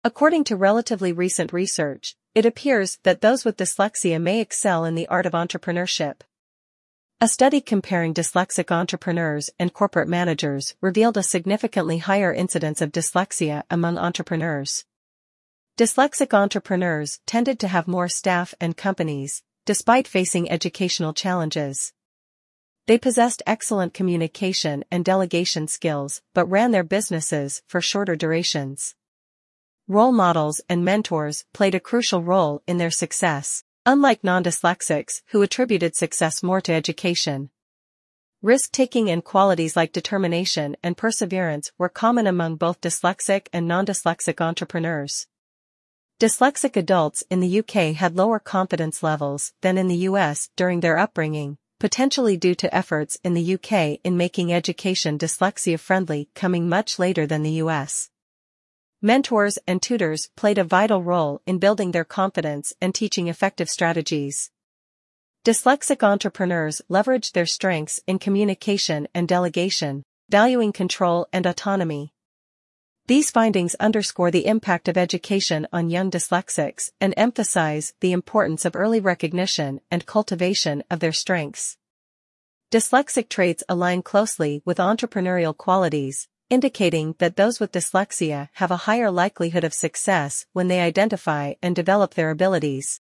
According to relatively recent research, it appears that those with dyslexia may excel in the art of entrepreneurship. A study comparing dyslexic entrepreneurs and corporate managers revealed a significantly higher incidence of dyslexia among entrepreneurs. Dyslexic entrepreneurs tended to have more staff and companies, despite facing educational challenges. They possessed excellent communication and delegation skills but ran their businesses for shorter durations. Role models and mentors played a crucial role in their success, unlike non-dyslexics who attributed success more to education. Risk-taking and qualities like determination and perseverance were common among both dyslexic and non-dyslexic entrepreneurs. Dyslexic adults in the UK had lower confidence levels than in the US during their upbringing, potentially due to efforts in the UK in making education dyslexia-friendly coming much later than the US. Mentors and tutors played a vital role in building their confidence and teaching effective strategies. Dyslexic entrepreneurs leveraged their strengths in communication and delegation, valuing control and autonomy. These findings underscore the impact of education on young dyslexics and emphasize the importance of early recognition and cultivation of their strengths. Dyslexic traits align closely with entrepreneurial qualities, indicating that those with dyslexia have a higher likelihood of success when they identify and develop their abilities.